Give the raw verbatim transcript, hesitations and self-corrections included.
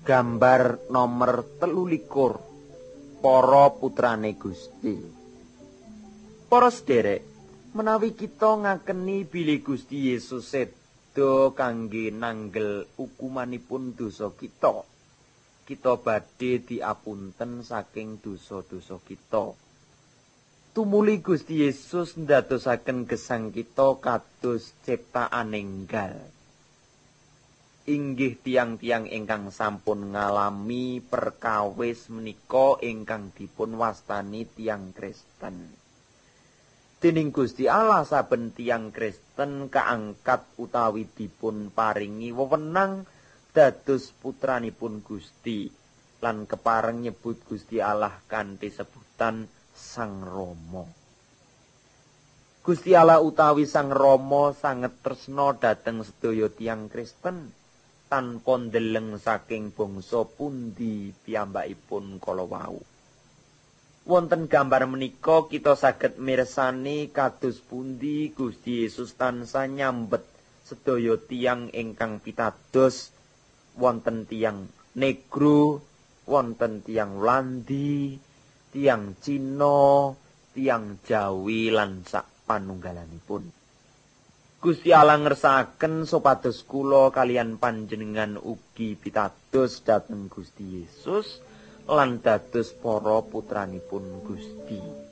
Gambar nomor telulikur para putrane Gusti. Para sederek, menawi kita ngakeni bilih Gusti Yesus seda kangge nanggel hukumanipun dosa kita, kita badhe diapunten saking dosa-dosa kita. Tumuli Gusti Yesus ndadosaken gesang kita kados ciptaan enggal. Inggih tiang-tiang ingkang sampun ngalami perkawis menika ingkang dipun wastani tiang Kristen. Dening Gusti Allah saben tiang Kristen kaangkat utawi dipun paringi wewenang dados putranipun Gusti lan kepareng nyebut Gusti Allah kanthi sebutan Sang Rama. Gusti Allah utawi Sang Rama sanget tresna dhateng sedaya tiang Kristen. Tanpa ndeleng saking bangsa pundi piyambakipun kala wau. Wonten gambar menika kita saged mirsani kados pundi Gusti Yesus tansah nyambet sedaya tiyang ingkang pitados, wonten tiyang negro, wonten tiyang Walandi, tiyang Cina, tiyang Jawi lan sak panunggalanipun. Gusti Allah ngersakaken supados kula kalian panjenengan ugi pitados dhateng Gusti Yesus lan dados para putranipun Gusti.